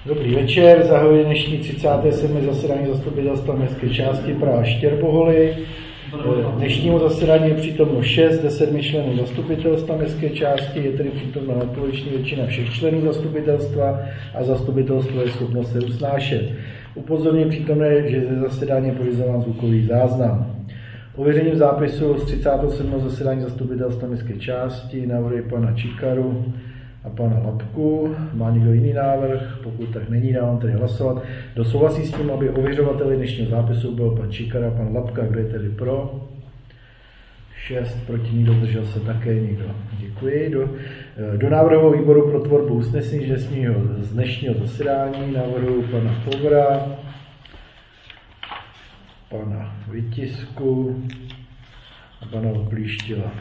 Dobrý večer, zahajuji dnešní 37. zasedání zastupitelstva městské části Praha Štěrboholy. Dnešnímu zasedání je přítomno 6 ze 7 členů zastupitelstva městské části, je tedy přítomna nadpoloviční většina všech členů zastupitelstva a zastupitelstvo je schopno se usnášet. Upozorňuji přítomné, že ze zasedání je pořizován zvukový záznam. Ověřením zápisu z 37. zasedání zastupitelstva městské části navrhuji pana Čikaru a pana Lapku. Má někdo jiný návrh? Pokud tak není, dávám tedy hlasovat. Kdo souhlasí s tím, aby ověřovateli dnešního zápisu byl pan Čikara a pan Lapka? Kdo je tedy pro? 6, proti nikdo, zdržel se také nikdo. Děkuji. Do návrhového výboru pro tvorbu usnesení z dnešního zasedání navrhuji pana Povra, pana Vytisku a pana Oklíštila.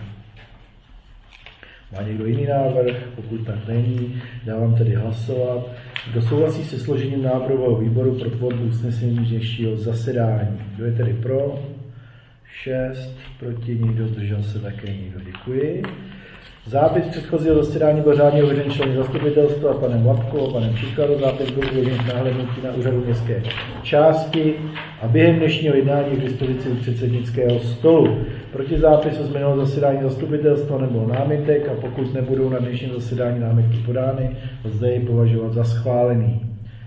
Má někdo jiný návrh? Pokud tak není, dávám tedy hlasovat. Kdo souhlasí se složením návrhového výboru pro tvorbu usnesení dnešního zasedání? Kdo je tedy pro? 6, proti nikdo, zdržel se také nikdo. Děkuji. Zápis předchozího zasedání byl řádně ověřen členy zastupitelstva panem Lapkou a panem Číkarou. Zápis byl uložen k náhlednutí na úřadu městské části a během dnešního jednání k dispozici předsednického stolu. Proti zápisu z minulého zasedání zastupitelstva nebylo námitek a pokud nebudou na dnešním zasedání námitky podány, lze ji považovat za schválený.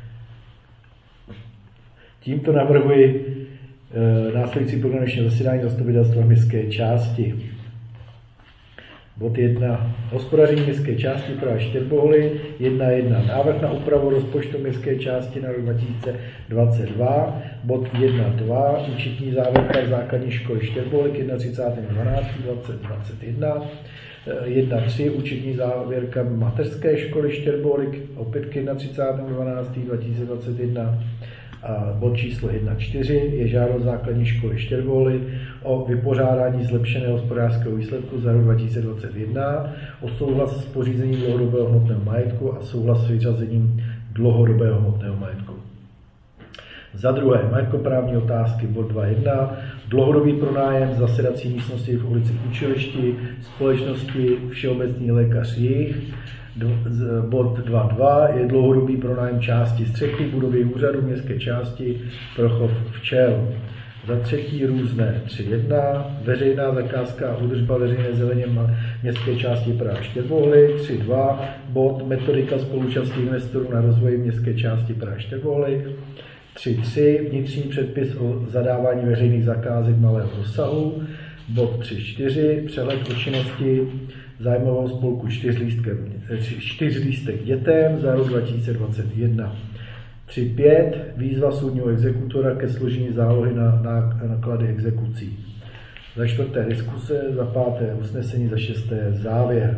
Tímto navrhuji následující program dnešního zasedání zastupitelstva městské části. Bod 1. Hospodaření městské části Praha Štěrboholy 1.1. Návrh na úpravu rozpočtu městské části na rok 2022. Bod 1.2. Účetní závěrka základní školy Štěrboholy k 31.12.2021. 1.3. Účetní závěrka mateřské školy Štěrboholy opět k 31.12.2021. A bod číslo 1.4 je žádost základní školy Štěrboholy o vypořádání zlepšeného hospodářského výsledku za rok 2021, o souhlas s pořízením dlouhodobého hmotného majetku a souhlas s vyřazením dlouhodobého hmotného majetku. Za druhé, majetkoprávní otázky, bod 2.1, dlouhodobý pronájem zasedací místnosti v ulici Učilišti, společnosti Všeobecný lékař Jih. Bod 2.2 je dlouhodobý pronájem části střechy budovy úřadu městské části pro chov včel. Za třetí různé 3.1 veřejná zakázka a údržba veřejné zeleně městské části Praha Štěrboholy. 3.2 bod metodika spoluúčasti investorů na rozvoji městské části Praha Štěrboholy. 3.3 vnitřní předpis o zadávání veřejných zakázek malého rozsahu. Bod 3.4 přehled o činnosti zájmového spolku čtyřlístek dětem za rok 2021. 3.5 výzva soudního exekutora ke složení zálohy na náklady exekucí. Za čtvrté diskuse, za páté usnesení, za šesté závěr.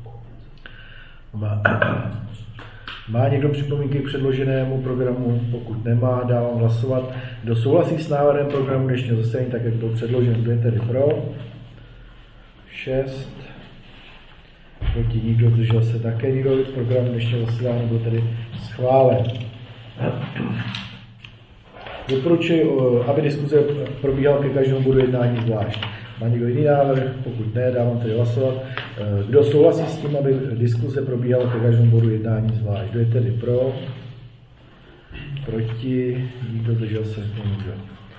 Má někdo připomínky k předloženému programu? Pokud nemá, dávám hlasovat. Kdo souhlasí s návrhem programu dnešního zasedání, tak jak byl předložen, kdo je tedy pro? 6. Proti nikdo, zdržel se také nikdo. Program dnešního zasedání byl tedy schválen. Doporučuji, aby diskuze probíhala ke každému bodu jednání zvlášť. Má někdo jiný návrh? Pokud ne, dávám tedy hlasovat. Kdo souhlasí s tím, aby diskuze probíhala ke každému bodu jednání zvlášť? Kdo je tedy pro? Proti? Nikdo, zdržel se nikdo.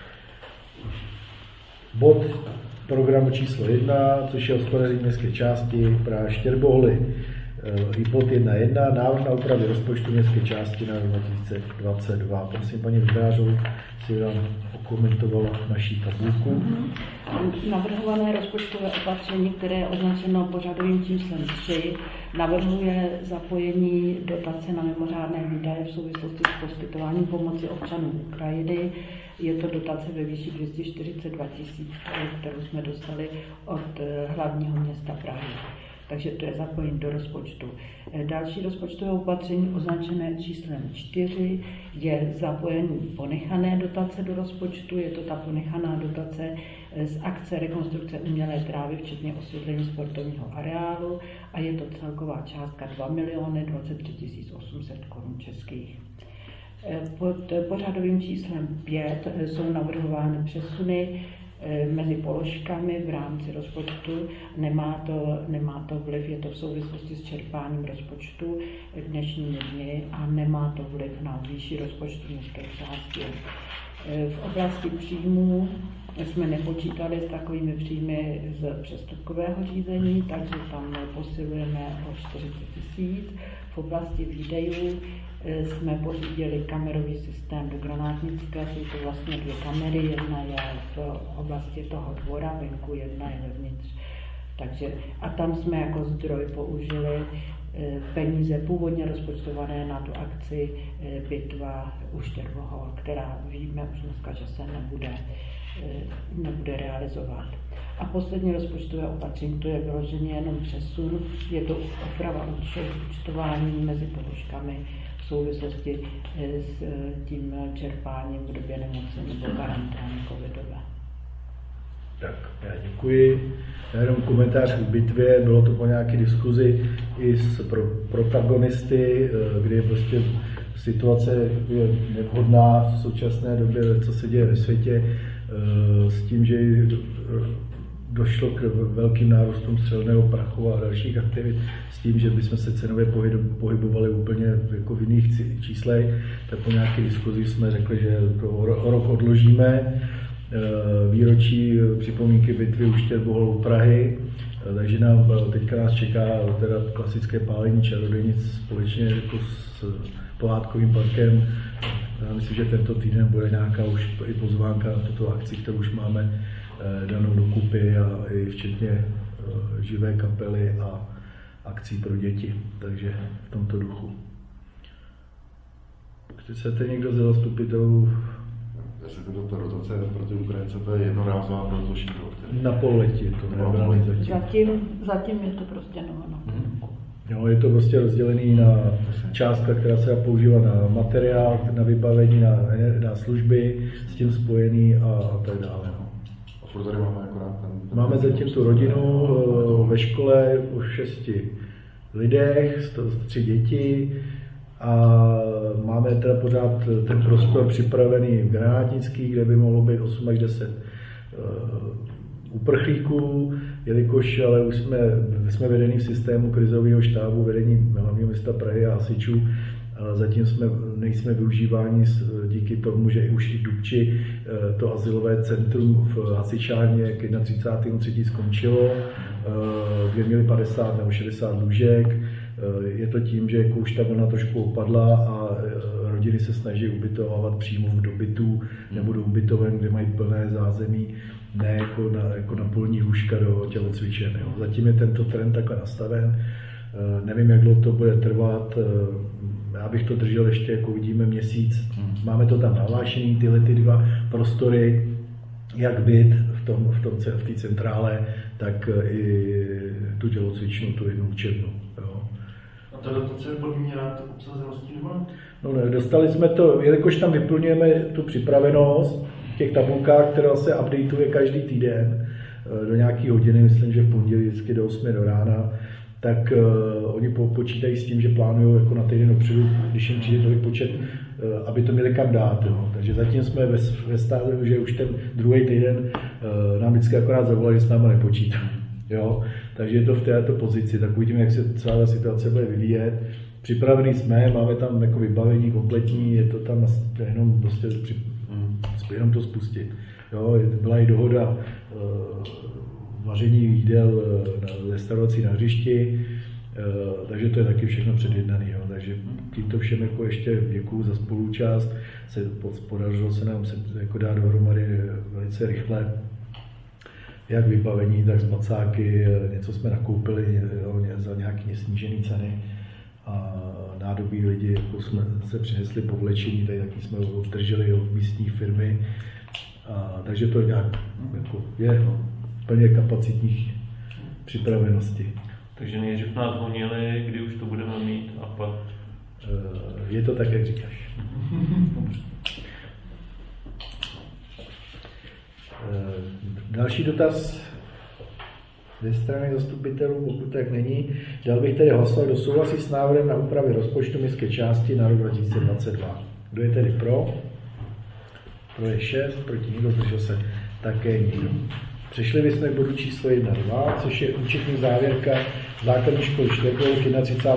Bod programu číslo 1, což je hospodaření městské části Praha Štěrboholy. I bod 1.1, návrh na úpravy rozpočtu městské části na rok 2022. Prosím, paní Vydrářovou, si vám okomentovala naší tabulku. Navrhované rozpočtové opatření, které je označeno pořadovým číslem 3, navrhuje zapojení dotace na mimořádné výdaje v souvislosti s poskytováním pomoci občanům Ukrajiny. Je to dotace ve výši 242 000 eur, kterou jsme dostali od hlavního města Prahy. Takže to je zapojení do rozpočtu. Další rozpočtové opatření označené číslem 4 je zapojení ponechané dotace do rozpočtu. Je to ta ponechaná dotace z akce rekonstrukce umělé trávy, včetně osvětlení sportovního areálu a je to celková částka 2 023 800 korun českých. Pod pořadovým číslem 5 jsou navrhovány přesuny mezi položkami v rámci rozpočtu. Nemá to vliv, je to v souvislosti s čerpáním rozpočtu v dnešními dny a nemá to vliv na výši rozpočtu městské části. V oblasti příjmů jsme nepočítali s takovými příjmy z přestupkového řízení, takže tam posilujeme o 40 000. V oblasti výdejů jsme pořídili kamerový systém do Granátnické, jsou to vlastně 2 kamery, jedna je v oblasti toho dvora, venku, jedna je vevnitř. Takže, a tam jsme jako zdroj použili peníze původně rozpočtované na tu akci Bitva u Štěrbohol, která víme už dneska, že se nebude realizovat. A poslední rozpočtové opatření, to je vyloženě jenom přesun, je to oprava účtování mezi položkami v souvislosti s tím čerpáním v době nemoci nebo karantény covidové. Tak, já děkuji. Já jenom komentář k bitvě, bylo to po nějaké diskuzi i s protagonisty, kdy prostě situace je nevhodná v současné době, co se děje ve světě, s tím, že došlo k velkým nárůstům střelného prachu a dalších aktivit, s tím, že bychom se cenově pohybovali úplně jako v jiných číslech, tak po nějaké diskuzi jsme řekli, že to o rok odložíme. Výročí připomínky bitvy u Štěrbohol u Prahy, takže teďka nás čeká teda klasické pálení čarodějnic společně jako s pohádkovým parkem. Já myslím, že tento týden bude nějaká už i pozvánka na tuto akci, kterou už máme danou dokupy a i včetně živé kapely a akcí pro děti, takže v tomto duchu. Chcete někdo ze zastupitelů? Jestli to rotace pro ty Ukrajince, to je jednorázová pro to šídlo? Na pololetí je to neobraný zatím je to prostě Jo, je to prostě rozdělený na částka, která se dá používat na materiál, na vybavení, na služby, s tím spojený a tak dále. No. A furt tady máme akorát ten... Máme zatím tu rodinu ve škole o 6 lidech, 3 děti a máme teda pořád ten prostor připravený v Granátnický, kde by mohlo být 8 až 10 uprchlíků, jelikož ale už jsme vedení v systému krizového štábu vedení hlavního města Prahy a hasičů. Zatím nejsme využíváni díky tomu, že už i Dubči to azylové centrum v hasičárně k 31.3. skončilo, kde měli 50 nebo 60 lůžek. Je to tím, že už ta vlna trošku opadla a rodiny se snaží ubytovávat přímo v dobytů nebo do ubytoven, kde mají plné zázemí, ne jako na polní lůžka do tělocvičen. Zatím je tento trend takhle nastaven. Nevím, jak dlouho to bude trvat. Já bych to držel ještě, jako vidíme, měsíc. Máme to tam nahlášený, tyhle 2 prostory, jak byt v té centrále, tak i tu tělocvičnu, tu jednu učebnu. A ta dotace je podmíněná obsazeností nebo? No ne, dostali jsme to, jelikož tam vyplňujeme tu připravenost v těch tabulkách, která se updateuje každý týden do nějaký hodiny, myslím, že v pondělí vždycky do 8 do rána, tak oni počítají s tím, že plánují jako na týden dopředu, když jim přijde tolik počet, aby to měli kam dát. Jo. Takže zatím jsme ve stádiu, že už ten druhý týden nám vždycky akorát zavolali, že s náma nepočítají. Jo. Takže je to v této pozici, tak uvidíme, jak se celá situace bude vyvíjet. Připravení jsme, máme tam jako vybavení kompletní, je to tam jenom prostě jenom to spustit. Jo. Byla i dohoda vaření jídel na restauraci na hřišti, takže to je taky všechno předjednané. Takže tímto všem jako ještě děkuju za spoluúčast. Podařilo se nám jako dát dohromady velice rychle jak vybavení, tak spacáky, něco jsme nakoupili za nějaké snížené ceny a nádobí lidi jako jsme se přinesli povlečení, tady taky jsme obdrželi od místní firmy, takže to nějak jako je plně kapacitních připravenosti. Takže nejdřív nás honili, kdy už to budeme mít a pak... Je to tak, jak říkáš. Další dotaz ze strany zastupitelů, pokud tak není. Dal bych tedy hlasovat, kdo souhlasí s návrhem na úpravy rozpočtu městské části na rok 2022. Kdo je tedy pro? Pro je 6, proti nikdo, zdržel se také nikdo. Přešli bychom k bodu číslo 1.2, což je účetní závěrka základní školy Štrbol k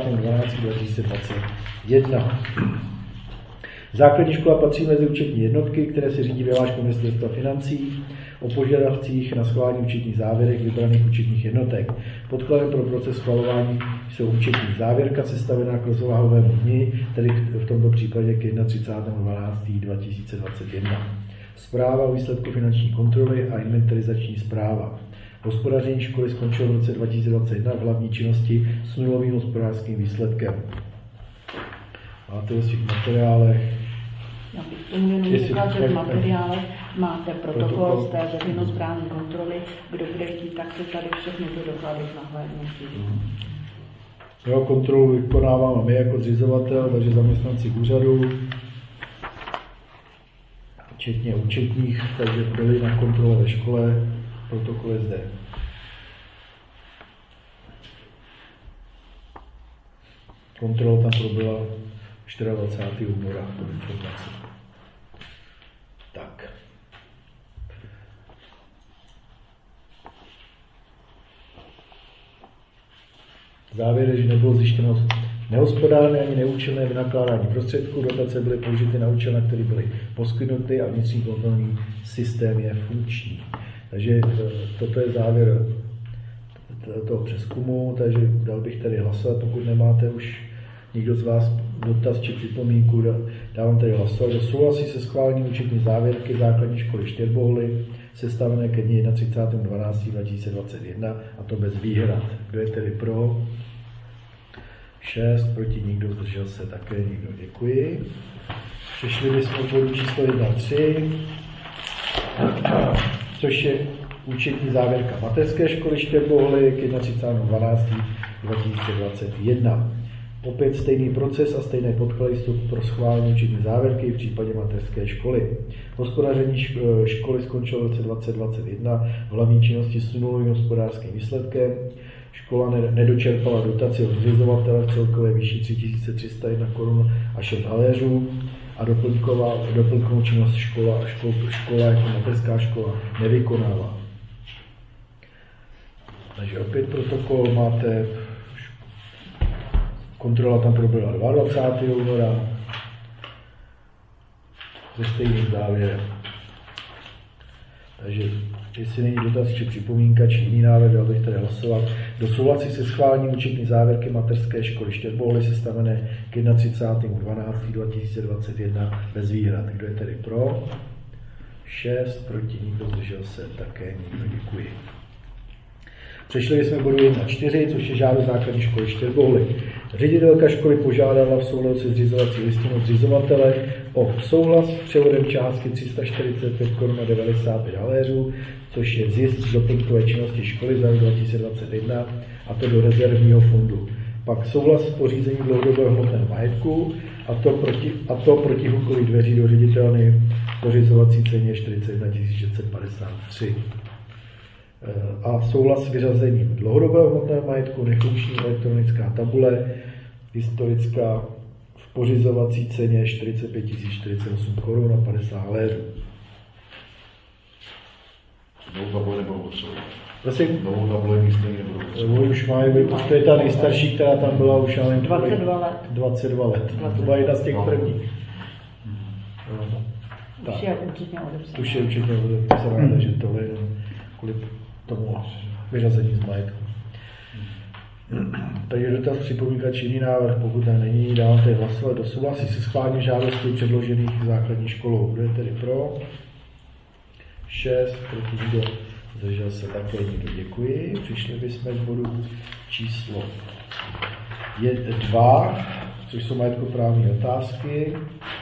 31.12.2021. Základní škola patří mezi účetní jednotky, které se řídí vyhláškou Ministerstva financí o požadavcích na schválení účetních závěrek vybraných účetních jednotek. Podkladem pro proces schvalování jsou účetní závěrka sestavená k rozvahovému dni, tedy v tomto případě k 31.12.2021. Zpráva o výsledku finanční kontroly a inventarizační zpráva. Hospodaření školy skončilo v roce 2021 v hlavní činnosti s nulovým hospodářským výsledkem. Máte ve svých materiálech. Já bych tomu jenom říkal, že v materiálech máte protokol z té veřejnosprávní kontroly. Kdo bude chtít, tak se tady všechny ty doklady nahlédnutí. Jo, kontrolu vykonáváme my jako zřizovatel, takže zaměstnanci úřadu, včetně účetních, takže byli na kontrole ve škole, protokol je zde. Kontrola tam proběhla 24. února, to informace. Tak. Závěr je, že nebylo zjištěno nehospodárné ani neúčelné vynakládání prostředků, dotace byly použity na účel, na který byly poskytnuty a vnitřní kontrolní systém je funkční. Takže toto je závěr toho přezkumu, takže dal bych tady hlasovat, pokud nemáte už nikdo z vás dotaz či připomínku, dávám tady hlasovat. Kdo souhlasí se schválením účetní závěrky základní školy Štěrbohly, sestavené ke dni 31.12.2021, a to bez výhrad. Kdo je tedy pro? 6, proti nikdo, zdržel se také nikdo. Děkuji. Přešli bychom k bodu číslo 1.3, což je účetní závěrka mateřské školy Štěrbohly k 31.12.2021. Opět stejný proces a stejné podklady jsou pro schválení účetní závěrky v případě mateřské školy. Hospodaření školy skončilo v roce 2021 v hlavní činnosti s nulovým hospodářským výsledkem. Škola nedočerpala dotaci od zřizovatele v celkové výši 3301 korun a 6 haléřů a doplňkovou činnost škola jako mateřská škola nevykonává. Takže opět protokol máte. Kontrola tam proběhla 22. února se stejným závěrem. Takže jestli není dotaz či připomínka či jiný návrh, dal bych tady hlasovat. Kdo souhlasí se schválením účetní závěrky mateřské školy Štěrbohly sestavené k 31.12.2021 bez výhrad. Kdo je tedy pro? 6, proti nikdo, zdržel se také nikdo. Děkuji. Přešli jsme k bodu 1.4, což je žádost základní školy Štěrbohly. Ředitelka školy požádala v souladu se zřizovací listinou zřizovatele o souhlas s převodem částky 345 korun a 95 haléřů, což je zisk z doplňkové činnosti školy za rok 2021, a to do rezervního fondu. Pak souhlas s pořízením dlouhodobého hmotného majetku, a to protihlukových dveří do ředitelny pořizovací ceně 41 653. A souhlas s vyřazením dlouhodobého hmotného majetku, nefunkční elektronická tabule, historická v pořizovací ceně 45 048 korun a 50 haléřů. Novou tabule nebudou potřebovat. Prosím? Novou tabule nic nebudou potřebovat. Už mají, to je ta nejstarší, která tam byla už, ale 22 let. 22 let. To byla jedna z těch prvních. Už je určitě odepsaná. Už je určitě odepsaná, takže tohle je kvůli tomu vyřazení z majetku. Takže dotaz, připomínka či jiný návrh, pokud tam není, dávám tady hlasovat. Kdo souhlasí se schválením žádostí předložených základní školou. Kdo je tedy pro? 6, proti nikdo, zdržel se také nikdo. Děkuji. Přišli bychom k bodu číslo 2, což jsou majetkoprávní otázky.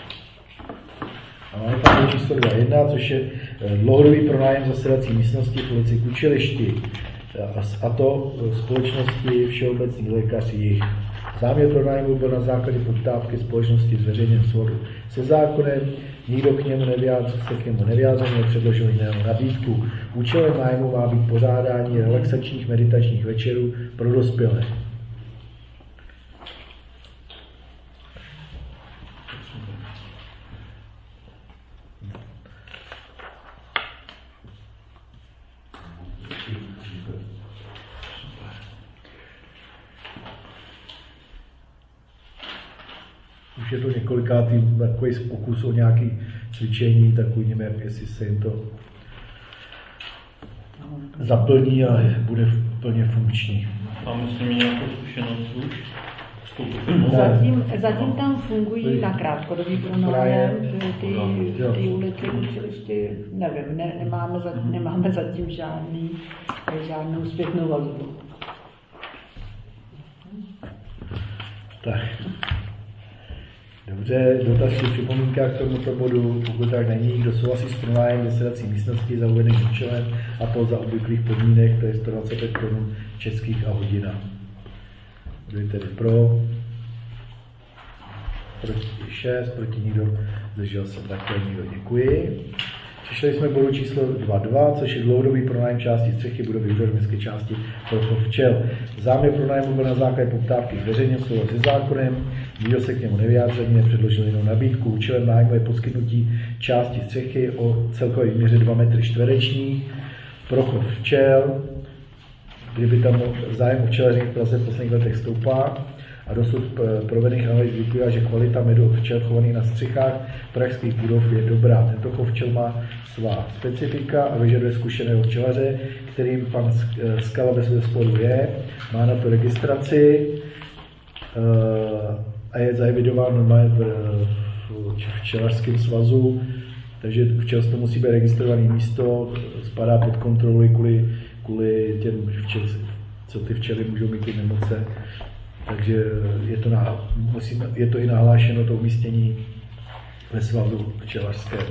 A máme tam číslo 2.1, což je dlouhodobý pronájem zasedací místnosti v ulici k učilišti, a to společnosti Všeobecný lékař jich. Záměr pronájmu byl na základě poptávky společnosti z veřejném soudu se zákonem, nikdo k němu nevyjádřil, předložil jiného nabídku. Účelem nájmu má být pořádání relaxačních meditačních večerů pro dospělé. už je to několikátý takový pokus o nějaké cvičení, tak uvidíme, jestli se jim to zaplní a bude plně funkční. A myslím nějakou zkušenost už? Zatím tam fungují na krátkodobý pronájem, ty ulici učilišti, nevím, nemáme zatím žádnou zpětnou vazbu. Tak. Dobře, dotaz či připomínka k tomuto bodu, pokud tak není, kdo souhlasí s pronájem zasedací místnosti za uvedeným účelem a to za obvyklých podmínek, to je 125 korun českých a hodina. Kdo je tedy pro? Proti 6, proti nikdo, zdržel se také nikdo, děkuji. Přišli jsme bodu číslo 2.2, což je dlouhodobý pronájem části střechy budovy úřadu městské části pro chov včel. Záměr pronájmu byl na základě poptávky zveřejněn v souladu se zákonem, nikdo se k němu nevyjádřil, nepředložil jinou nabídku. Účelem nájmu je poskytnutí části střechy o celkové výměře 2 metry čtvereční pro chov včel. Kdyby tam zájem o včelaření v Praze v posledních letech stoupá a dosud provedených analýz vyplývá, že kvalita medu od včel chovaných na střechách pražských budov je dobrá. Tento chov včel má svá specifika a vyžaduje zkušeného včelaře, kterým pan Skala ve svém sporu je. Má na to registraci a je zaevidován normálně v včelařském svazu, takže včelstvo musí být registrované místo, spadá pod kontrolu kvůli těm co ty včely můžou mít ty nemoce. Takže je to i nahlášeno to umístění ve svazu včelařském.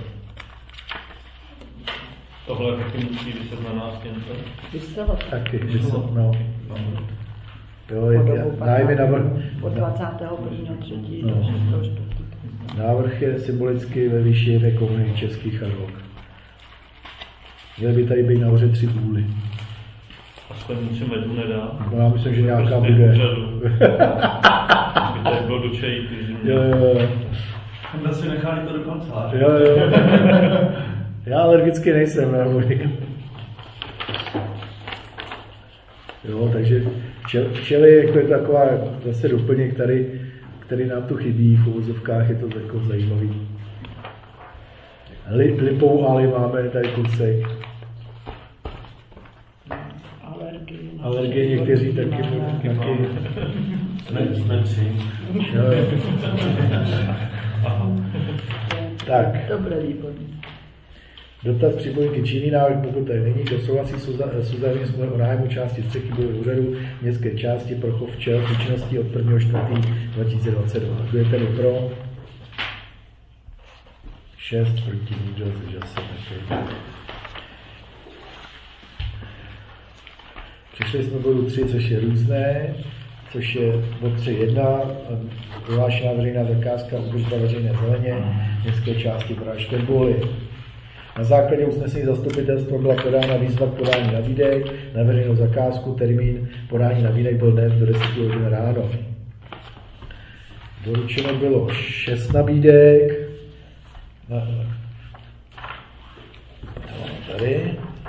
Tohle taky musí vyset na nástěnce? Vyset? Taky, no. Jo, nájmy navrh... Od 21.3. No. Návrh je symbolicky ve výši 1 koruny českých a rok. Měly by tady být nahoře 3 bůly. Aspoň něco medu nedá. No já myslím, že nějaká bude. By tady bylo do čají ty zimě. Jo. Tam si nechali to do kanceláře. Jo. Já alergicky nejsem, ne? Jo, takže včely, jako je taková zase doplněk tady, který nám tu chybí, v uvozovkách je to jako zajímavý. Lipou ale máme tady kousek. Alergie někteří taky. Jsme 3. Tak. Dobré, výborně. Dotaz připomínky či jiný návrh, pokud tady není, kdo souhlasí s uzavřením smlouvy o nájmu části střechy budovy úřadu městské části pro chov včel s účinností od 1.4.2022. Kdo je tedy pro? 6 proti nikdo, zdržel se také. Přišli jsme bodu 3, což je různé, což je bod 3.1, vyhlášená veřejná zakázka údržba veřejné zeleně městské části Praha Štěrboly. Na základě usnesení zastupitelstva byla podána výzva k podání nabídek na veřejnou zakázku. Termín podání nabídek byl dnes do 10 hodin ráno. Doručeno bylo 6 nabídek. Tady.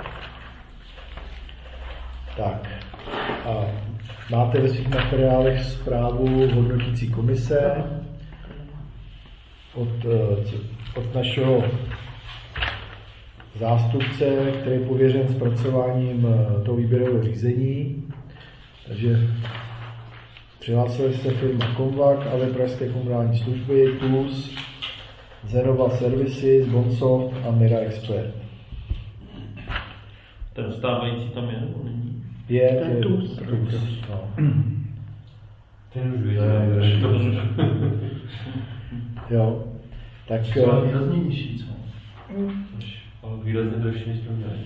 Tak. A máte ve svých materiálech zprávu hodnotící komise od našeho zástupce, který je pověřen zpracováním toho výběrového řízení. Takže přihlásili se firma Konvak, ale Pražské komunální služby, TUS, Zenova Services, Bonsoft a Mira Expert. Ten stávající tam je, nebo není? Je TUS. No. Ten už vyjde. Jo. Tak... Jsou výrazně nižší, co? Ale výrazně dražší než to měli.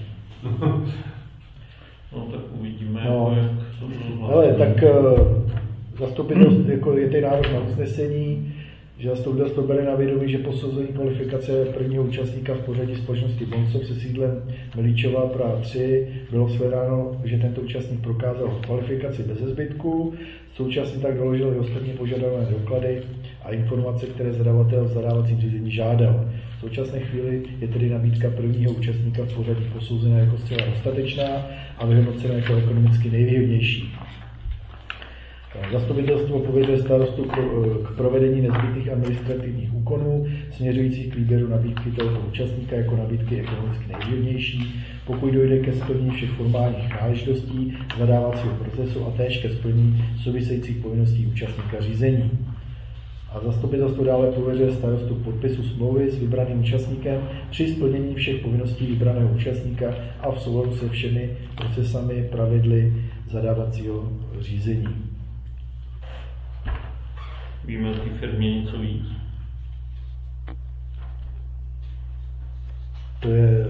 No tak uvidíme, No. jak to bylo. Ale tak zastupitelstvo, jako je tady návrh na usnesení, že zastupitelstvo bere na vědomí, že posouzení kvalifikace prvního účastníka v pořadí společnosti Bonsoft se sídlem Melíčová Praha 3 bylo shledáno, že tento účastník prokázal kvalifikaci bez zbytku, současně tak doložil i ostatní požadované doklady a informace, které zadavatel v zadávacím řízení žádal. V současné chvíli je tedy nabídka prvního účastníka v pořadí posouzena jako zcela dostatečná a vyhodnocena jako ekonomicky nejvýhodnější. Zastupitelstvo pověřuje starostu k provedení nezbytných administrativních úkonů směřujících k výběru nabídky tohoto účastníka jako nabídky ekonomicky nejvýhodnější, pokud dojde ke splnění všech formálních náležitostí zadávacího procesu a též ke splnění souvisejících povinností účastníka řízení. A zastupitelstvo dále pověřuje starostu k podpisu smlouvy s vybraným účastníkem při splnění všech povinností vybraného účastníka a v souladu se všemi procesami pravidly zadávacího řízení. Víme o té firmě něco víc? To je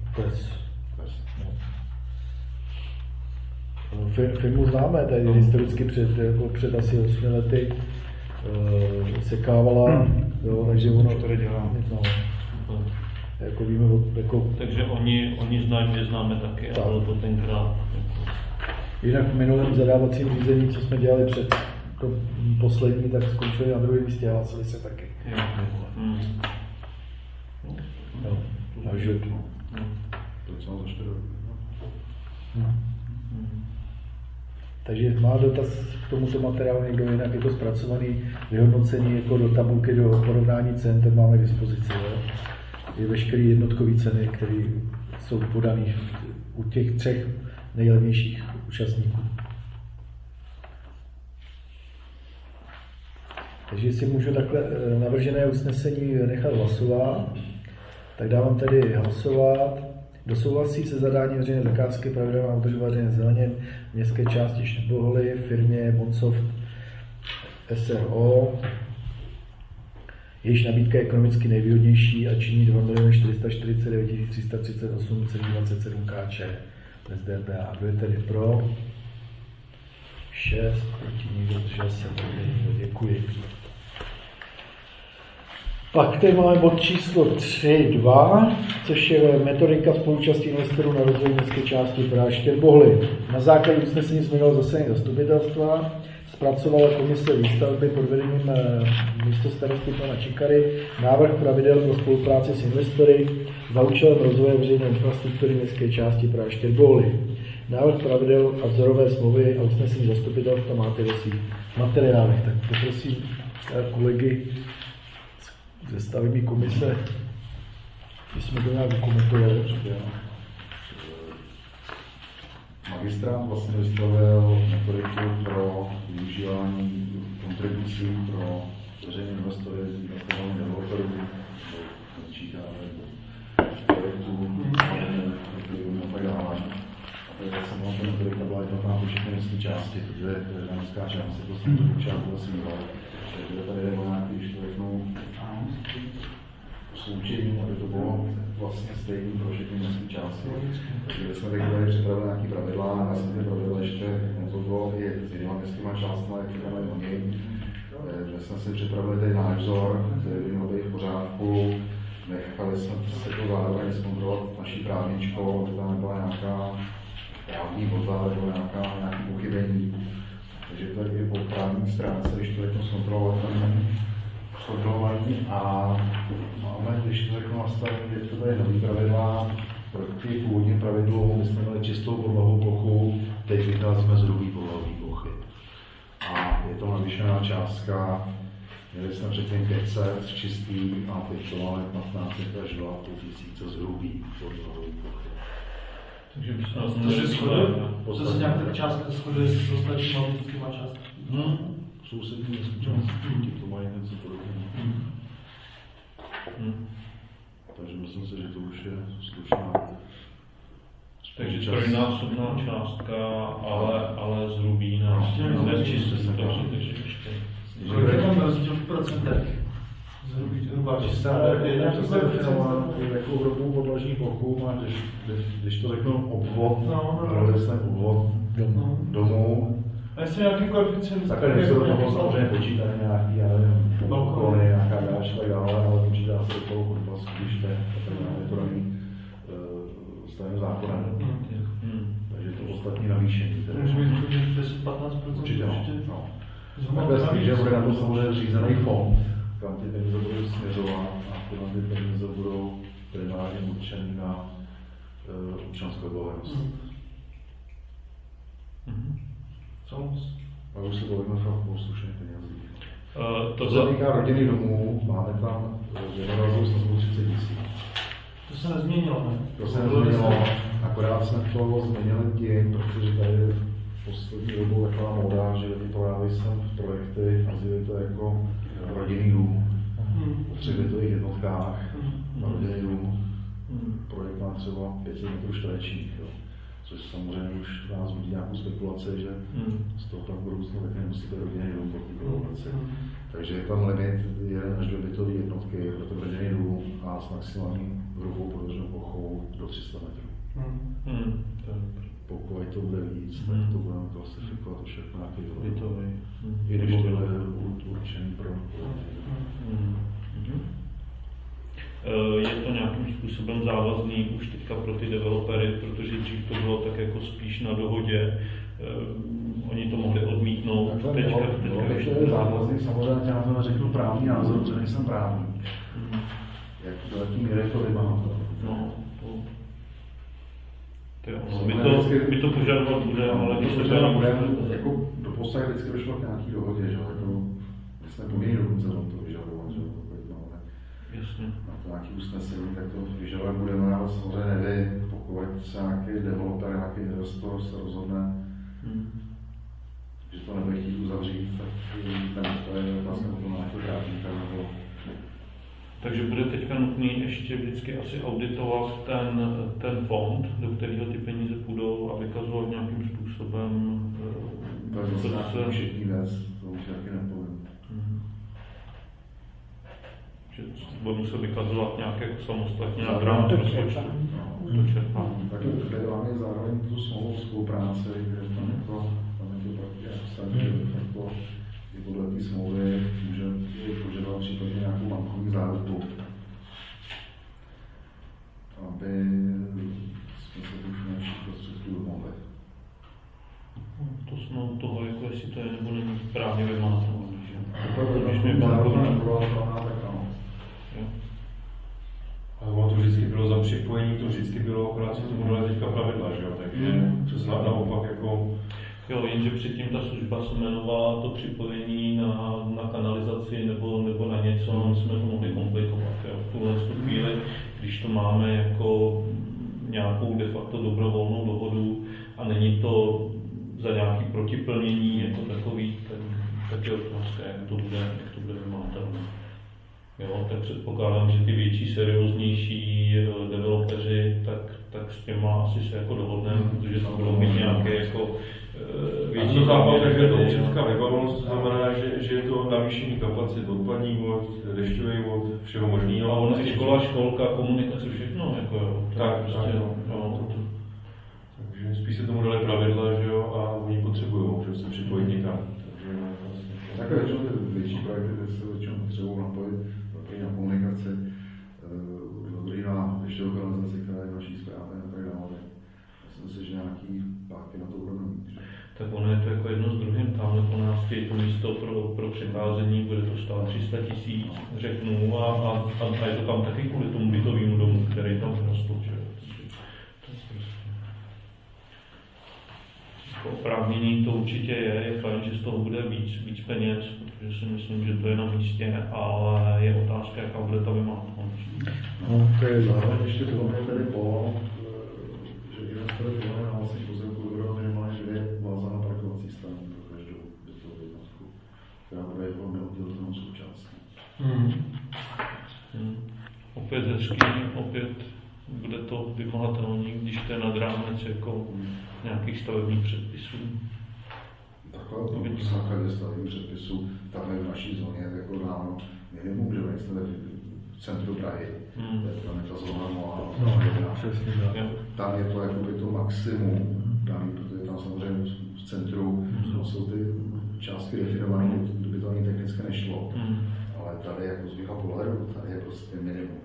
firmu známe, tady historicky před asi 8 lety sekávala, jo, takže ono to dělá. No, jako víme, jako, takže oni znají, my známe taky, a bylo to tenkrát. Jako... Jinak v minulém zadávacím řízení, co jsme dělali před to poslední, tak skončili na druhém místě a hlasili se taky. No, takže... To je celé za 4 roky. Takže má dotaz k tomuto materiálu někdo, jinak je to zpracovaný, vyhodnocení jako do tabulky, do porovnání cen, tak máme k dispozici. Jo? Je veškerý jednotkový ceny, které jsou podané u těch 3 nejlevnějších účastníků. Takže jestli můžu takhle navržené usnesení nechat hlasovat, tak dávám tedy hlasovat. Kdo souhlasí se zadáním veřejné zakázky pravidelná údržba veřejné zeleně v městské části Štboholy firmě Bonsoft SRO, jejíž nabídka je ekonomicky nejvýhodnější a činí 2 449 338,27 Kč bez DPH. Kdo je tedy pro? 6, proti nikdo, zdržel se, děkuji. Pak tady máme bod číslo 3.2, což je metodika spoluúčasti investorů na rozvoj městské části Praha Štěrbohly. Na základě usnesení z minulého zasedání zastupitelstva zpracovala komise výstavby pod vedením místostarosty pana Čikary návrh pravidel pro spolupráci s investory za účelem rozvoje veřejné infrastruktury městské části Praha Štěrbohly. Návrh pravidel a vzorové smlouvy a usnesení zastupitelstva máte ve svých materiálech. Tak poprosím kolegy ze stavební komise, že jsme to nějak dokumentovali. Magistrát vlastně vystavil metodiku pro využívání kontribucí pro veřejné investory, investování developerů, načítáme projektů, a tak dále. Tak jsem vám ten metodika byla jednotná pro všechny městské části, protože je městská část, je to samozřejmě část vlastně byla. Takže tady je nějaký, když to řeknu, sloučení, aby to bylo vlastně stejné pro všechny městské části. Takže jsme teď tady připravili nějaké pravidla, a já jsem ty pravidla ještě konzultoval i s jinými městskými částmi, jak říkáme oni. Že jsme si připravili tady náš vzor, který by měl být v pořádku. Nechali jsme se to zároveň zkontrolovat naší právničkou, aby tam nebyla nějaká právní vozba, nebo nějaké pochybení. Takže to je po právní stránce, když to řeknu zkontrolovaný a máme, když to řeknu nastavení, že to tady nový pravidla, proti původním pravidlům, my jsme měli čistou podlahovou plochu, teď vycházíme z hrubý podlahový plochy. A je to navýšená částka, měli jsme předtím 500 čistý a teď to máme 15 až 2 000 z hrubý podlahový plochy. Takže by se nás to zase nějak ta částka shoduje s ostatníma městskýma částkami. Sousední městské části, to mají něco podobného. Takže myslím si, že to už je slušná. Takže trojnásobná částka, ale z rubína, nečistý, takže ještě. Kolik je tam rozdíl v procentech? Zhruba čistá, je definován jako hrubou podlažní plochu, máš, když to řeknu obvod, obvod domů. A jestli nějaký koeficient? Takhle nejsou do toho samozřejmě počítané nějaký, já nevím, balkony, nějaká dáš, tak dále, ale počítá se do toho kurva, když to je to daný stavním zákonem. Takže to ostatní navýšení. Může být 10-15%? Určitě, no. Takhle spíš, že bude na to samozřejmě řízený fond, kam ty peníze budou směřovat a ty peníze budou primárně určený na občanskou odgovornost. A už se bavíme fakt o slušných penězích. To se týká rodinných domů, máme tam jednorazovou sazbu 30 000. To se nezměnilo, ne? To se nezměnilo, akorát jsme to změnili tím, protože tady je v poslední dobou taková móda, že vypojádají sem projekty, nazývají to jako rodinný dům. V 3 bytových jednotkách na rodinný dům. Projekt má třeba 500 metrů čtverečních, což samozřejmě už nás budí nějakou spekulaci, že z toho tam budoucnu taky nemusí být rodinný dům po té. Takže je tam limit 1 až 2 bytové jednotky pro ten rodinný dům a s maximální hrubou podloženou plochou do 300 metrů. Pokud to bude víc, tak to budeme klasifikovat všechno nějaký bytový. I když to bude určený pro Je to nějakým způsobem závazný už teďka pro ty developery, protože dřív to bylo tak jako spíš na dohodě, oni to mohli odmítnout. Teďka to je závazný, samozřejmě já to řeknu právní názor, že nejsem právník. Jak do jaký míry to vymáhat? My to požadovat budeme, ale když se to budeme, jako do podstatě vždycky došlo k nějaký dohodě, že jako, my jsme povinni dokonce to vyžadovat, že jasně. Na to nějaký usnesení, tak to vyžadovat budeme, ale samozřejmě nevím, pokud se nějaký developer, nějaký investor se rozhodne, že to nebude chtít uzavřít, tak to je vlastně potom nějaký právníka nebo. Takže bude teďka nutný ještě vždycky asi auditovat ten fond, do kterého ty peníze půjdou a vykazovat nějakým způsobem. To je zase nějaký všetní věc, to už taky nepovím. Že budu se vykazovat nějak jako samostatně na rámci rozpočtu. To čerpání. Tak to máme zároveň tu smlouvu spolupráce, kde tam je to taky že to i podle té smlouvy může požadovat případně nějakou bankovní záruku, aby jsme se tu finančních prostředků domohli. To jsme od toho, jako jestli to je nebo není právně vymahatelné, že? Když mi zároveň nebyla tak ano. Ale ono to vždycky bylo za připojení, to vždycky bylo, akorát se tomu dali teďka pravidla, že jo? Takže přesně naopak jako. Jo, jenže předtím ta služba se jmenovala to připojení na kanalizaci nebo na něco, jsme to mohli komplikovat. Jo. V tuhle chvíli, když to máme jako nějakou de facto dobrovolnou dohodu a není to za nějaké protiplnění jako takový, tak je otázka, jak to bude vymahatelné. Jo, tak předpokládám, že ty větší, serióznější developeři, tak s těma asi se jako dohodneme, protože tam budou mít nějaké jako větší západ, takže to určitka vybavenost, to znamená, že je to navýšení kapacit odpadní vod, dešťový vod, všeho možného. A ono i školka, komunikace, všechno, jako jo. Tak, prostě, takže spíš se tomu dali pravidla, že jo, a oni potřebují, že se připojit někam. Tak většinou ty větší projekty se většinou potřebují napojit na komunikaci, dobrý na dešťovou kanalizaci, která je naší správné a tak dále. Myslím si, že nějaký páky na to budeme mít. Tak ono je to jako jedno s druhým, tamhle po nás je to místo pro přecházení, bude to stát 300 000, řeknu, a je to tam taky kvůli tomu bytovému domu, který tam rostl. Oprávnění to určitě je fajn, že z toho bude víc peněz, protože si myslím, že to je na místě, ale je otázka, jaká bude ta vymahatelnost. No, to je zároveň ještě v tom je tady polo, že investor je na vlastní pozemku budou minimálně 2 vázané parkovací stany pro každou bytovou jednotku, která bude jako neoddělitelnou součástí. Opět hezký, opět bude to vymahatelné, když to je nad rámec jako nějakých stavebních předpisů. Takhle to v základě stavebních předpisů, takhle v naší zóně je jako dáno minimum, že nejste v centru Prahy, tam je ta zóna 0, tam je to jakoby to maximum, protože tam samozřejmě v centru jsou ty částky definované, kdyby to ani technicky nešlo, ale tady jako z mýho pohledu, tady je prostě minimum.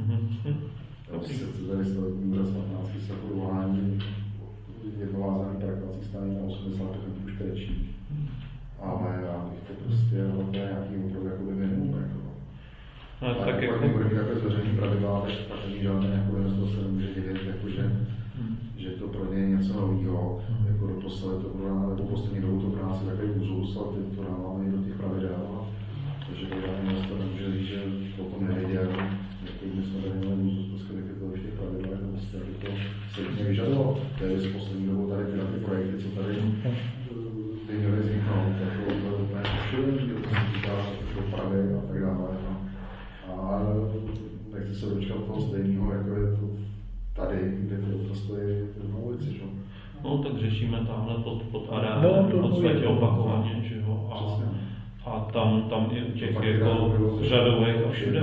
Tady stavební úřad 15 se podování jednovázaný parkovací stany na 85 metrů čtverečních. Ale já bych to prostě, to je nějaký opravdu jakoby minimum. Tak jako bude mít takové zveřejný pravidla, tak není žádné jako investor se nemůže divit, jakože, že to pro ně je něco nového, jako doposled to bude, nebo poslední dobu to pro nás je takový úzus, ale teď to dáváme i do těch pravidel. Takže to žádný investor nemůže říct, že potom nevěděl, jaký my jsme tady měli úzus, prostě taky to v těch pravidlech, nebo prostě aby to se nevyžadovalo. To je z poslední dobou tady ty projekty, co tady ty měly vzniknout, jako to úplně pošilení, to se týká dopravy a tak dále. A nechci se dočkat toho stejného, jako je to tady, kde to stojí na ulici, že? No, tak řešíme tamhle pod areálem, v podstatě opakovaně, že jo, a tam i u těch jako řadovek a všude.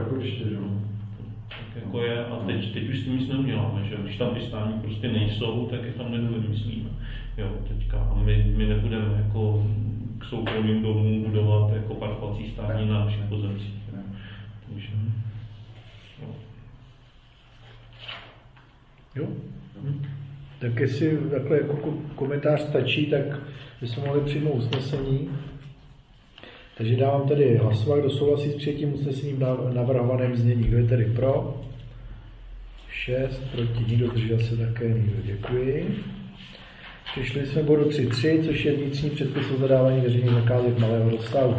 Jako je, a teď už s tím nic neuděláme, že když tam ty stání prostě nejsou, tak je tam nedovymyslíme. Jo, teďka, a my nebudeme jako k soukromým domům budovat jako parkovací stání na našich pozemcích. Takže, jo. Tak jestli takhle jako komentář stačí, tak bychom mohli přijmout usnesení. Takže dávám tedy hlasovat, kdo souhlasí s přijetím usnesením navrhovaném znění. Kdo je tedy pro? 6, proti nikdo, zdržel se také nikdo. Děkuji. Přišli jsme bodu 3.3, což je vnitřní předpis o zadávání veřejných zakázek malého rozsahu.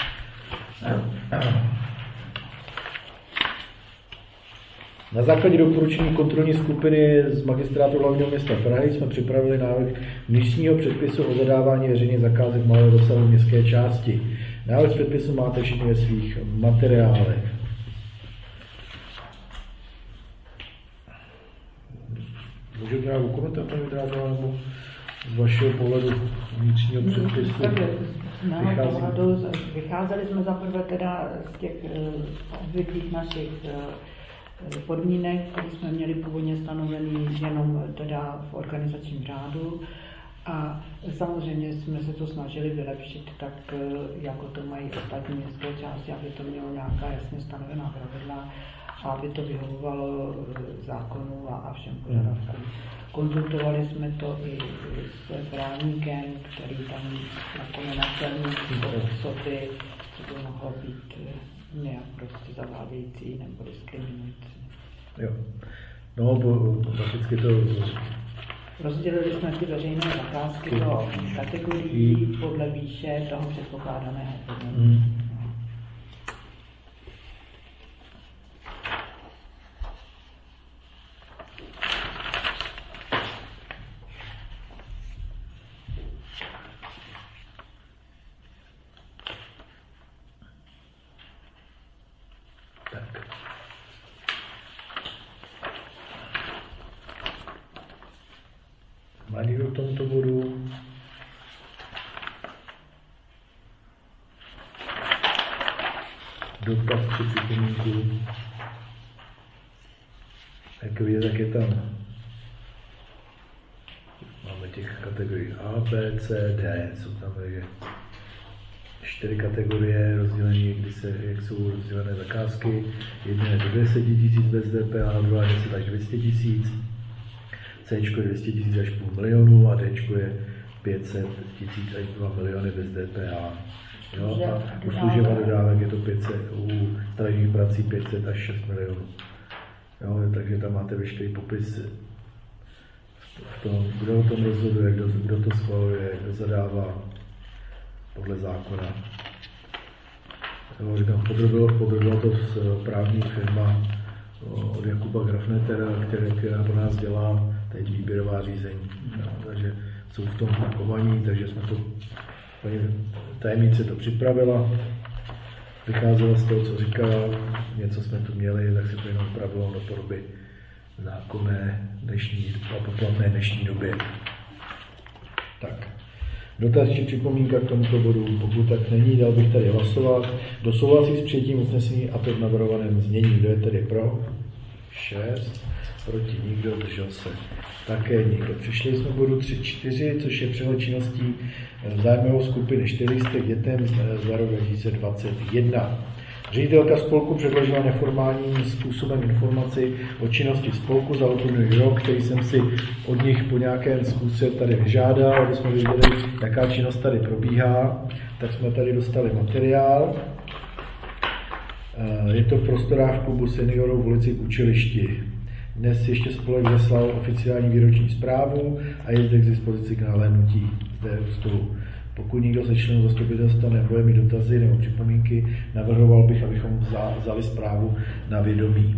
Na základě doporučení kontrolní skupiny z Magistrátu hlavního města Prahy jsme připravili návrh vnitřního předpisu o zadávání veřejných zakázek malého rozsahu městské části. Návrh předpisu máte všichni ve svých materiálech. Můžete nějakou komentář, paní Drážová, nebo z vašeho pohledu vnitřního předpisu? Vycházeli jsme zaprvé teda z těch obvyklých našich podmínek, které jsme měli původně stanovený jenom teda v organizačním řádu. A samozřejmě jsme se to snažili vylepšit tak, jako to mají ostatní městské části, aby to mělo nějaká jasně stanovená pravidla a aby to vyhovovalo zákonu a všem požadavkům. Konzultovali jsme to i s právníkem, který tam jako nenacelný osoby, co by mohlo být nějak prostě zavádějící nebo diskriminující. Jo. No, prakticky to... Rozdělili jsme ty veřejné zakázky do kategorií podle výše toho předpokládaného podmínku. Má někdo k tomuto bodu? Dotaz či připomínku? Jak vidět, tak je tam. Máme těch kategorií A, B, C, D. Jsou tam 4 kategorie rozdělení, jak jsou rozdělené zakázky. Jedna je do 10 000 bez DPH, druhá je 10 až 200 000. C je 200 000 až půl milionu a D je 500 000 až 2 miliony bez DPH. Jo? A u služeb a dodávek je to 500, u stavebních prací 500 až 6 milionů. Jo? Takže tam máte veškerý popis v tom, kdo o tom rozhoduje, kdo to schvaluje, kdo zadává podle zákona. Jo, říkám, podrobila to právní firma od Jakuba Grafnetera, která pro nás dělá teď výběrová řízení. No, takže jsou v tom pakovaní, takže jsme to, paní tajemnice to připravila, vycházela z toho, co říkala, něco jsme tu měli, tak se to jenom upravilo do podoby zákonné dnešní a poplatné dnešní době. Tak. Dotaz či připomínka k tomuto bodu, pokud tak není, dal bych tady hlasovat. Kdo souhlasí s přijetím usnesení a to v navrhovaném znění, kdo je tedy pro? 6, proti nikdo, držel se také nikdo. Přišli jsme k bodu 3.4, což je přehled činností zájmové skupiny 400 dětem za rok 2021. Ředitelka spolku předložila neformálním způsobem informaci o činnosti spolku za uplynulý rok, který jsem si od nich po nějakém zkuse tady vyžádal, aby jsme viděli, jaká činnost tady probíhá. Tak jsme tady dostali materiál. Je to v prostorách klubu seniorů v ulici k učilišti. Dnes ještě spolek zaslal oficiální výroční zprávu a je zde k dispozici k nahlédnutí zde u stolu. Pokud někdo ze členů zastupitelstva nebude mít dotazy nebo připomínky, navrhoval bych, abychom vzali zprávu na vědomí.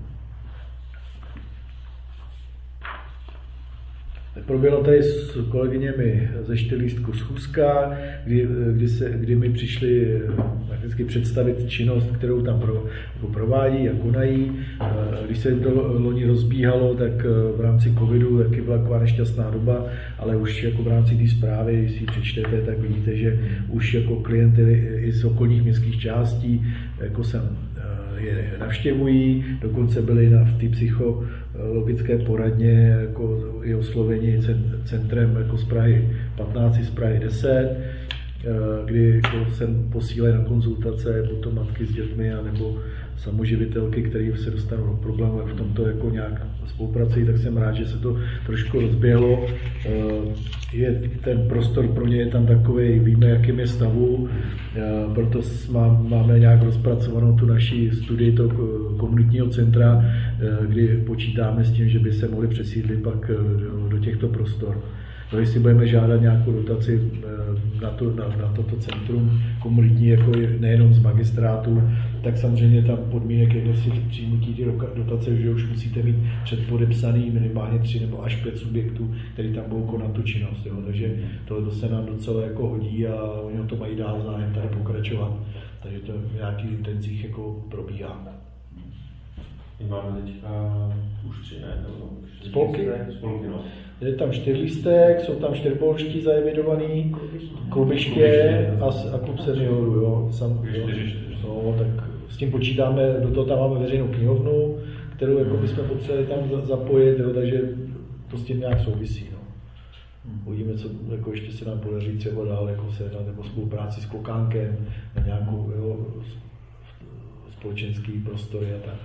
Proběhlo tady s kolegyněmi ze Čtyřlístku schůzka, kdy mi přišli prakticky představit činnost, kterou tam provádí a konají. Když se to loni rozbíhalo, tak v rámci covidu taky byla taková nešťastná doba, ale už jako v rámci té zprávy, když si ji přečtete, tak vidíte, že už jako klienty i z okolních městských částí jako je navštěvují, dokonce byli v té psychologické poradně jako i osloveni centrem jako z Prahy 15, z Prahy 10, kdy jako sem posílají na konzultace potom matky s dětmi anebo samoživitelky, které se dostanou do problémů, v tomto jako nějak spolupracují, tak jsem rád, že se to trošku rozběhlo. Je ten prostor pro ně je tam takový, víme, jakým je stavu, proto máme nějak rozpracovanou tu naši studii toho komunitního centra, kdy počítáme s tím, že by se mohli přesídlit pak do těchto prostor. No, jestli budeme žádat nějakou dotaci na toto centrum komunitní, jako nejenom z magistrátu, tak samozřejmě tam podmínek je si přijmutí ty dotace, že už musíte mít předpodepsaný minimálně 3 nebo až 5 subjektů, který tam budou konat tu činnost. Jo. Takže tohle se nám docela jako hodí a oni o to mají dál zájem tady pokračovat. Takže to v nějakých intencích jako probíhá. Máme teďka už 3, ne? Spolky? Spolky, no. Je tam Čtyřlístek, jsou tam čtyřbolští zaevidovaný, Klubiště a klub seniorů, jo. No, tak s tím počítáme, do toho tam máme veřejnou knihovnu, kterou jako bychom potřebovali tam zapojit, jo, takže to s tím nějak souvisí. No. Uvidíme, co jako ještě se nám podaří třeba dál jako se nebo spolupráci s Klokánkem na nějakou společenský prostory a tak.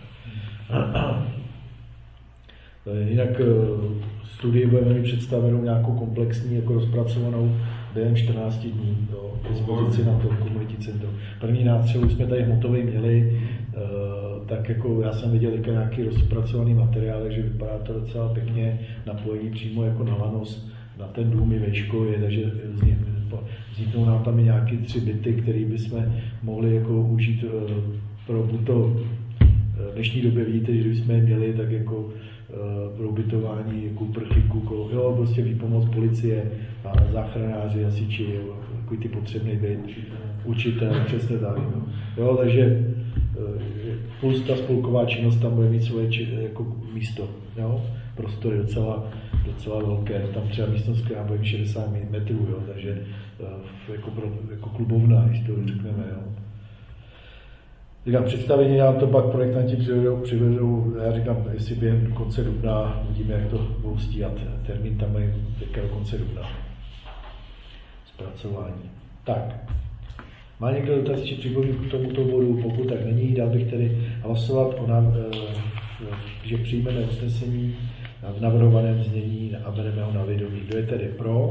Jinak studii budeme mít představenou nějakou komplexní, jako rozpracovanou během 14 dní k dispozici na to komunitní centrum. První nástřelu jsme tady hmotově měli, tak jako já jsem viděl nějaký rozpracovaný materiál, takže vypadá to docela pěkně, napojení přímo jako na lanos, na ten dům i vejškově, takže vzniknou nám tam i nějaké 3 byty, které bychom mohli jako užít pro to v dnešní době vidíte, že bychom je měli tak jako pro ubytování jako uprchlíků, jo, prostě výpomoc policie, a záchranáři, hasiči, takový ty potřebný byt, učitel, přesně tak. Jo, takže plus ta spolková činnost tam bude mít svoje jako místo, jo, prostory docela velké, tam třeba místnost, která bude 60 metrů, jo, takže jako klubovna, když to řekneme, jo. Říkám, představení nám to pak projektanti přivedou, já říkám, jestli během konce dubna, uvidíme, jak to budou stíhat. Termín tam je teďka do konce dubna. Zpracování. Tak, má někdo dotaz či připomínku k tomuto bodu? Pokud tak není, dal bych tedy hlasovat že přijmeme usnesení v navrhovaném znění a bereme ho na vědomí. Kdo je tedy pro?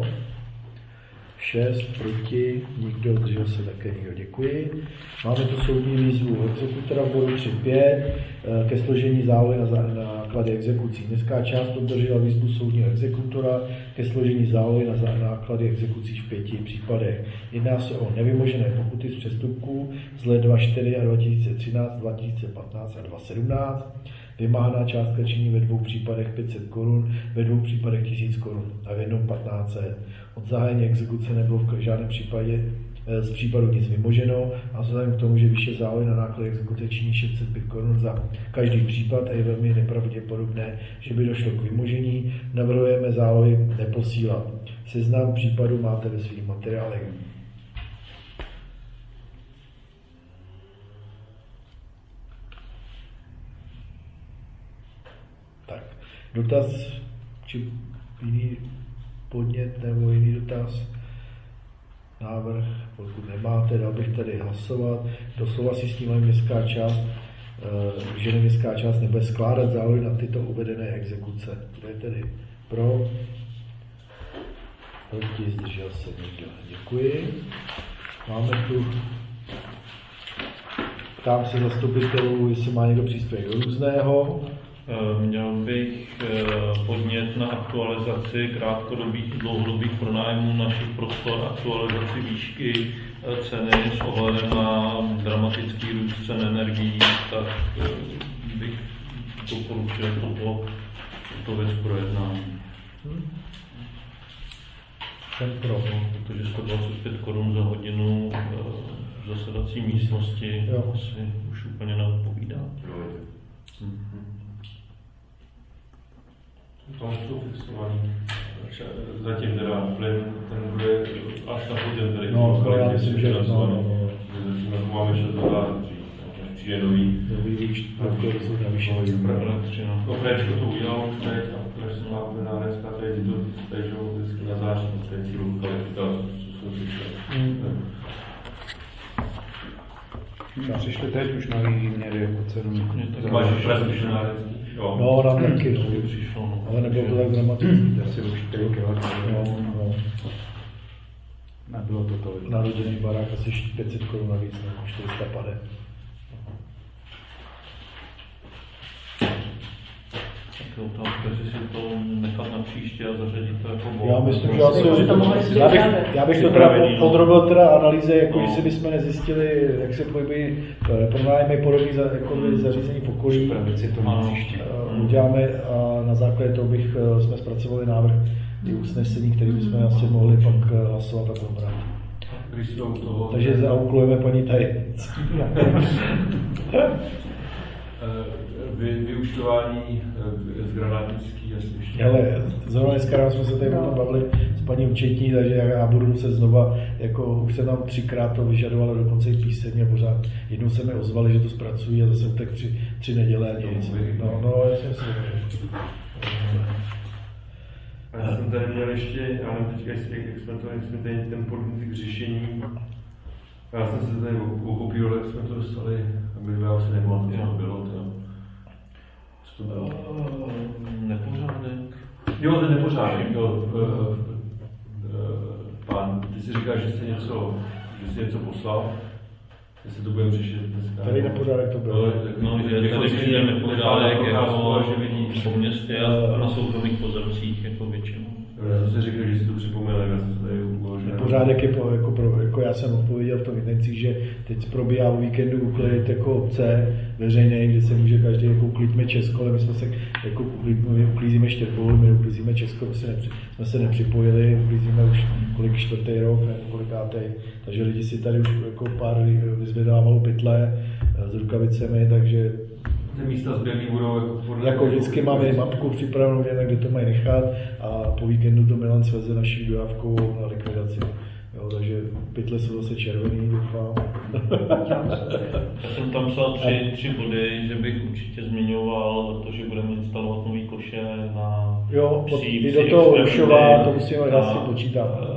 6 proti, nikdo, zdržel se také nikdo. Děkuji. Máme tu soudní výzvu exekutora v bodu 3.5 ke složení zálohy na náklady exekucí. Městská část obdržela výzvu soudního exekutora ke složení zálohy na náklady exekucí v 5 případech. Jedná se o nevymožené pokuty z přestupků z let 2004 a 2013, 2015 a 2017. Vymáhaná částka činí ve 2 případech 500 Kč, ve 2 případech 1000 Kč a v jednom 1500. Od zahájení exekuce nebylo v žádném případě z případu nic vymoženo a vzhledem k tomu, že výše zálohy na náklady exekuce činí 605 Kč za každý případ a je velmi nepravděpodobné, že by došlo k vymožení, navrhujeme zálohy neposílat. Seznam případů máte ve svých materiálech. Tak, dotaz, či jiný podnět nebo jiný dotaz, návrh, pokud nemáte, dal bych tady hlasovat. Kdo souhlasí s tím městská část, že městská část nebude skládat zálohy na tyto uvedené exekuce. Kdo je tedy pro? Proti, zdržel se někdo. Děkuji. Máme tu, ptám se zastupitelů, jestli má někdo příspěvek do různého. Měl bych podnět na aktualizaci krátkodobých i dlouhodobých pronájmů našich prostor, aktualizaci výšky ceny s ohledem na dramatický růst cen energií, tak bych doporučil toto věc projednání. Protože 125 korun za hodinu v zasedací místnosti asi už úplně neodpovídá. Tam jsou fixovaný. Zatím teda plyn, ten bude až na podzim tady. No, já myslím, že máme 6 dolarů dřív, přijde nový výšky, které jsou navýšené. No, Préčko to udělalo už teď, a Pražská plynárenska teď to stežou vždycky na září, to je cílů kvalifikace, co jsem slyšel. Přišli teď už nový výměry jako cenu. Máš už Pražský plynárenský? No, nám taky, ale nebylo to tak dramatické. Asi už 4 kg. No. Nebylo to tolik. Na rodinný barák asi 500 korun navíc, nebo 450. Tak otázka, jestli si to nechat na příště a zařadit to jako bod. Já myslím, že já bych to teda podrobil teda analýze, jako jestli bychom nezjistili, jak se pohybují pronájmy podobných zařízení v okolí. Uděláme a na základě toho jsme zpracovali návrh i usnesení, který bychom asi mohli pak hlasovat a probrat. Takže zaúkolujeme paní tajemnici. Vyučtování z granátnický asi ještě. Hele, zrovna dneska jsme se tady bavili s paní účetní, takže já budu muset znova, jako už se tam 3krát to vyžadovalo, dokonce i písemně pořád. Jednou se mi ozvali, že to zpracují a zase tak 3 neděle a nic. No, já jsem si... Já jsem tady měl ještě, já nevím teďka, jak jsme tady ten podnět k řešení. Já jsem se tady okopíroval, jak jsme to dostali, aby já se nemohl, to bylo to. Co to bylo? Nepořádek. Jo, ten nepořádek, jo. Pán, ty jsi říkal, že jsi něco poslal, jestli to budeme řešit dneska. Tady nepořádek to bylo. No, že tady přijde nepořádek jako po městě a na soukromých pozemcích jako většinou. Já jsem si říkal, že jsi to připomněl, já jsem se tady uložil. Pořádek je jako já jsem odpověděl v tom jednacích, že teď probíhá o víkendu uklid jako obce veřejné, kde se může každý jako uklidíme Česko, ale my jsme se jako uklízíme Štěrbol, my uklízíme Česko, jsme se nepřipojili, uklízíme už kolik 4. rok, nebo kolikátej, takže lidi si tady už jako pár vyzvedávalo pytle s rukavicemi, takže ty místa sběrný budou jako vždycky máme mapku připravenou, kde to mají nechat a po víkendu to Milan sveze naší dodávkou na likvidaci. Jo, takže pytle jsou zase červený, doufám. Já jsem tam psal 3 body, že bych určitě zmiňoval to, že budeme instalovat nový koše na i do toho Rušova, to musíme vlastně počítat.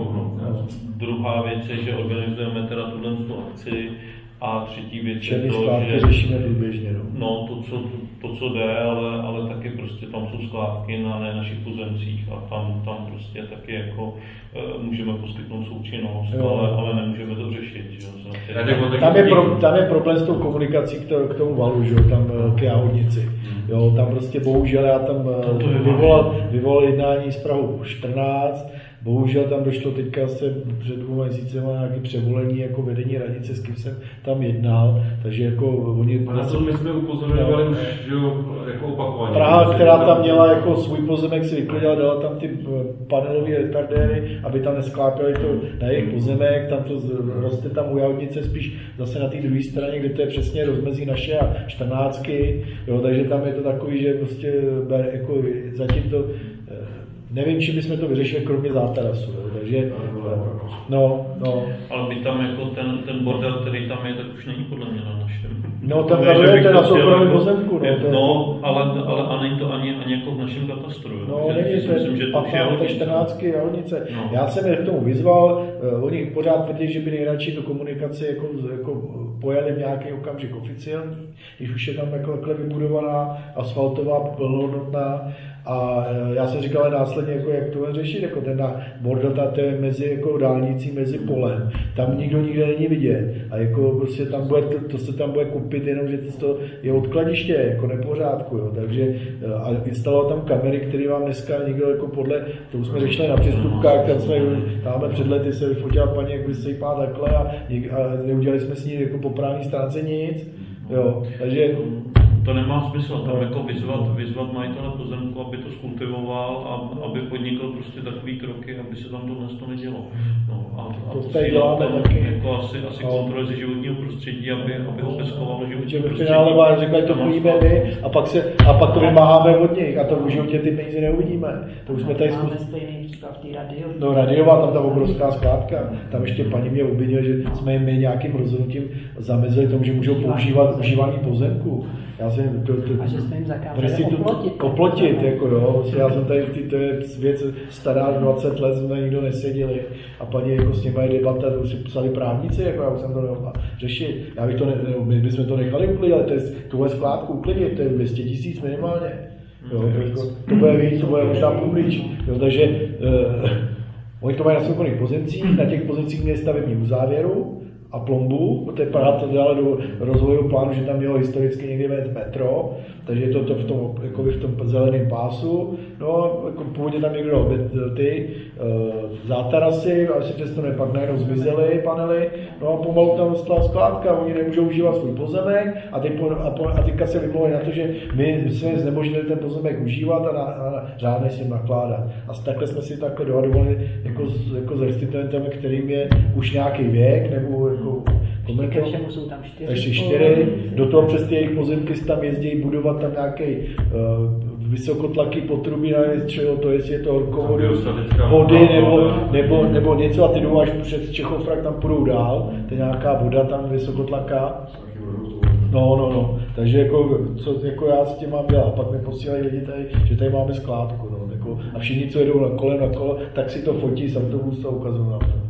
Druhá věc je, že organizujeme teda tuhle akci. A třetí věc je to, že řešíme průběžně. No, to, co jde, ale taky prostě tam jsou skládky na našich pozemcích a tam prostě taky jako můžeme poskytnout součinnost, ale nemůžeme to řešit. Že? Tam je problém s tou komunikací k tomu valu, že? Tam k Jáhodnici. Jo, tam prostě bohužel já tam vyvolal jednání s Prahou 14. Bohužel tam došlo teďka se před 2 měsíci na nějaké převolení jako vedení radnice, s kým jsem tam jednal, takže jako oni... A na to my jsme upozorňovali už, že jako opakovaně. Praha, která tam měla jako svůj pozemek, si vyklidila, dala tam ty panelové retardéry, aby tam nesklápěli to na jejich pozemek, tam to roste tam u Jahodnice spíš zase na té druhé straně, kde to je přesně rozmezí naše a 14, jo, takže tam je to takový, že prostě jako zatím to... Nevím, čím bychom to vyřešili, kromě zátarasu, takže no. Ale by tam jako ten bordel, který tam je, tak už není podle mě na našem. No, tam zavujete na soukromém pozemku. Ale není to ani jako v našem katastru. No, není to, myslím, že 15, 14 Jahodnice. Já jsem je k tomu vyzval, oni pořád tvrdí, že by nejradši tu komunikaci jako pojeli v nějaký okamžik oficiální, když už je tam takhle vybudovaná asfaltová plnohodnotná. A já jsem říkal následně, jako, jak to řešit, jako ten bordata, to je mezi jako dálnicí, mezi polem, tam nikdo nikde není vidět a jako prostě tam bude, to se tam bude kupit jenom, že to je odkladiště, jako nepořádku, jo, takže a instalovat tam kamery, které vám dneska někdo jako podle, to už jsme řešili na přestupkách, tam před lety se vyfotila paní, jak vysejpá takhle a neudělali jsme s ní jako po právní stránce nic, jo, takže to nemá smysl, tam jako vyzvat majitele pozemku, aby to skultivoval a aby podnikl prostě takový kroky, aby se tam to nedělo. No, a to tady děláme taky. Jako asi kontroly ze životního prostředí, aby ho peskovalo životní prostředí. V finále vám řekli, to půjíme my a pak to vymáháme od nich a to v životě ty peníze neuvidíme. To už jsme tady máme stejný příklad v té Radiově. No Radiová, tam ta obrovská skládka, tam ještě paní mě obvinila, že jsme jim nějakým rozhodnutím zamezili tomu, že můžou používat užívání pozemku. Já jsem a že jsme jim zakázali oplotit, jako jo. Já jsem tady, to je věc stará 20 let, jsme nikdo neseděli a paní jako s nimi debata, to už si psali právníci, jako já už jsem to nemohl řešit. My bychom to nechali uklidit, ale tuhle skládku uklidit, to je 200 000 minimálně. Jo, to bude víc, to bude možná půlíč. Takže oni to mají na soukromých pozemcích, na těch pozemcích měli stavební uzávěru a plombu, protože Praha to dělala do rozvojového plánu, že tam mělo historicky někdy metro, takže je to v tom zeleném pásu. No, jako původně tam někdo dal ty zátarasy, ale si představíme, pak najednou zmizely panely, no a pomalu tam stala skládka, oni nemůžou užívat svůj pozemek a teďka se vymlouvají na to, že my jsme znemožnili ten pozemek užívat a řádně s ním nakládat. A takhle jsme si takhle dohadovali jako s restituentem, kterým je už nějaký věk, nebo jsou tam 4. Do toho přes ty jejich pozemky tam jezdí budovat tam nějaký vysokotlaký potrubí, čeho to jestli je to horkovody, vody nebo něco a ty jdou až přes Čechofrak, tam půjdou dál, to je nějaká voda tam vysokotlaká. No. Takže jako já s tím mám dělat. Pak mi posílají lidi tady, že tady máme skládku. No, jako, a všichni, co jedou na kolo, tak si to fotí z autobusu a ukazují nám to.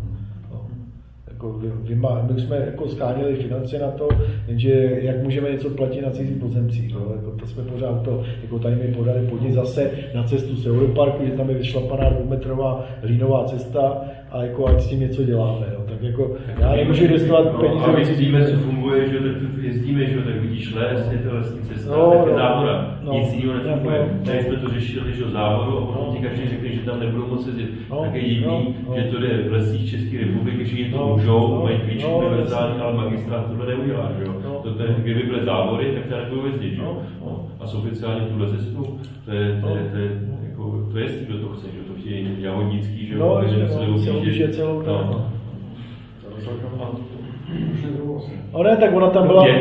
My už jsme jako schánili finance na to, jenže jak můžeme něco platit na cizích pozemcích. Jako to jsme pořád jako tady mi podali podnět zase na cestu z Europarku, že tam je vyšlapaná 2metrová hlínová cesta a jako ať s tím něco děláme. Jo. Tak jako já nemůžu investovat peníze. A my víme, co funguje, že tak jezdíme, že tak vidíš les, je to lesní cesta, tak je závora, nic jiného nefunguje. Tady jsme to řešili, že závoru a potom ti každý řekli, že tam nebudou moc jezdit. Tak je divný, že to jde v lesích České republiky, že jim to můžou, mají klíč univerzální, ale magistrát tohle neudělá, že jo. Kdyby byly závory, tak tady nebudou jezdit, že jo. A s oficiálně tuhle cestu, to je jestli kdo to chce, že to chtějí Jahodnický, že jo, že celou to. Ne, tak ona tam byla,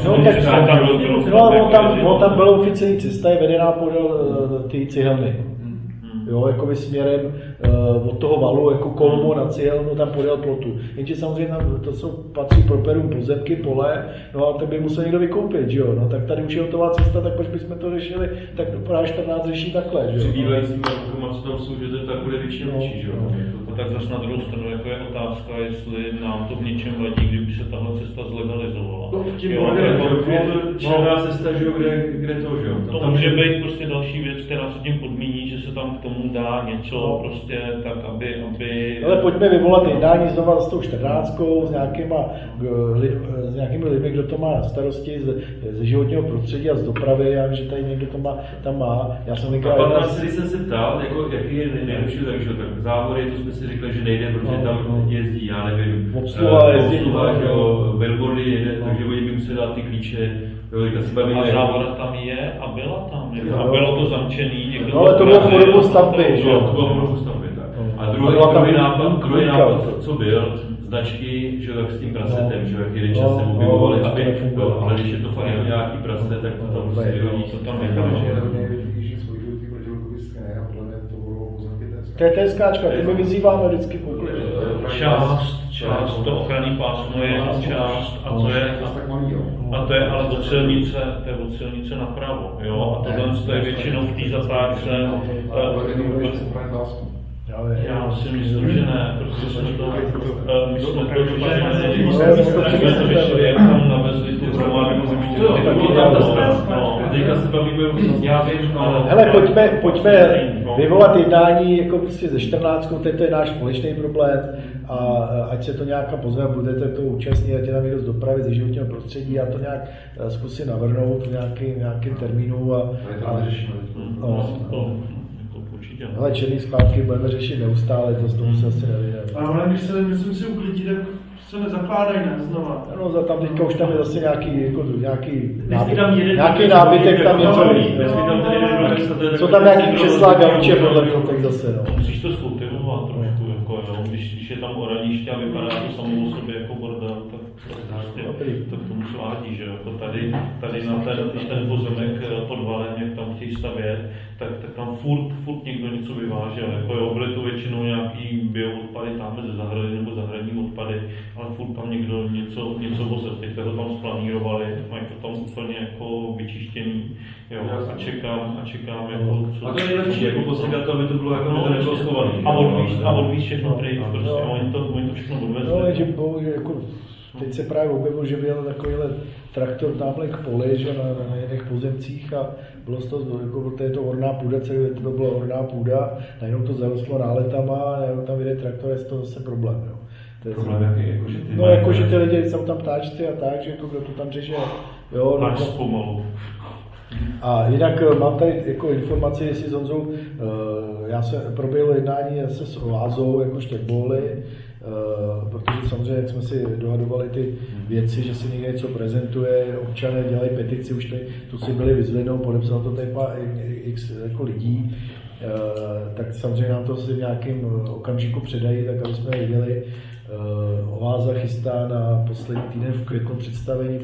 ona tam byla oficiální cesta, je vedená podél ty cihelny. Jo, jakoby směrem od toho valu, jako kolmo na cihelnu, tam podél plotu. Jenže samozřejmě tam patří properům pozemky, pole, no a to by musel někdo vykoupit, že jo, no tak tady už je hotová cesta, tak proč bychom to řešili, tak do Praha 14 řeší takhle, že jo. Přibývajícími rukama, co tam jsou, že to tak bude větší, že jo. Tak zase na druhou stranu jako je otázka, jestli nám to v něčem vadí, kdyby se tahle cesta zlegalizovala. Je to černá cesta, že jo, kde to, že jo. To může být prostě další věc, která se tím podmíní, že se tam k tomu dá něco prostě tak, aby... Ale pojďme vyvolat jednání znova s tou 14, s nějakými lidmi, kdo to má na starosti ze životního prostředí a z dopravy, já vím, že tady někdo to tam má. Já jsem a pan Nasri jsem se ptal, jako, jaký je nejlepší, takže tak závory, to jsme si řekli, že nejde, protože tam jezdí, já nevím, obsluha, billboardy jede, takže oni by museli dát ty klíče. Ale závora tam je a byla tam, a bylo to zamčený. No ale to bylo po dobu stavby, že jo? To bylo po dobu stavby, tak. A druhý nápad, co byl, značky, že tak s tím prasetem, že jak jeden čas se objevovali, ale když je to fakt nějaký prase, tak to tam prostě vyhodí, co tam necháme. To je skáčka, ty my vyzýváme vždycky koukli. Část to ochranný pásmo je část a to je ale od silnice napravo, jo, a tohle je většinou v té zatáčce. Já si myslím, že ne, protože jsme to vyšli jak tam Hele, pojďme vyvolat jednání jako prostě ze 14, to je náš společný problém a ať se to nějaká pozve, budete to účastnit, ať je tam někdo z dopravy, ze životního prostředí a to nějak zkusím navrhnout v nějakým termínu a hele, černý skládky budeme řešit neustále, to z toho se asi nevyjde. Ale když se, myslím si, uklidí, tak se nezakládají, ne, znova. No, tam teďka už tam je zase nějaký nábytek, tam něco co tam nějaký křesla, gauče, podle mě teď zase, no. Musíš to skultivovat trošku, jako, jo. Když je tam oraniště a vypadá to samou o sobě jako bordel, tak to k tomu svádí, že jako tady na ten pozemek pod Valem, jak tam chtějí stavět, tak tam furt někdo něco vyvážel, jako jo, byly to většinou nějaký bioodpady tam ze zahrady nebo zahradní odpady, ale furt tam někdo něco vozil, teď to tam splanírovali, mají to tam úplně jako vyčištěný, jo, a čekám jako co... A to je nejlepší, jako posledat, aby to bylo jako to nebylo schovaný. A odvíš všechno pryč, prostě oni to všechno odvezli. No, že bohužel, jako teď se právě objevil, že byl takovýhle traktor tamhle k poli, že na jiných pozemcích a bylo z toho, jako to orná půda, celé to byla orná půda, najednou to zarostlo náletama a tam vyjde traktor, je to zase problém, jo. Problém jaký, jako že ty no, jako že ty lidi jsou tam ptáčci a tak, že jako kdo to tam řeže, jo. Máš pomalu. A jinak mám tady jako informaci, jestli s Honzou, já se proběhlo jednání se s Oázou, jako Štěkboly, protože samozřejmě, jak jsme si dohadovali ty věci, že si někde něco prezentuje, občané dělají petici, už tu si byli vyzvednou, podepsal to tady x jako lidí, tak samozřejmě nám to si v nějakém okamžiku předají, tak aby jsme viděli. Oáza chystá na poslední týden v květnu představení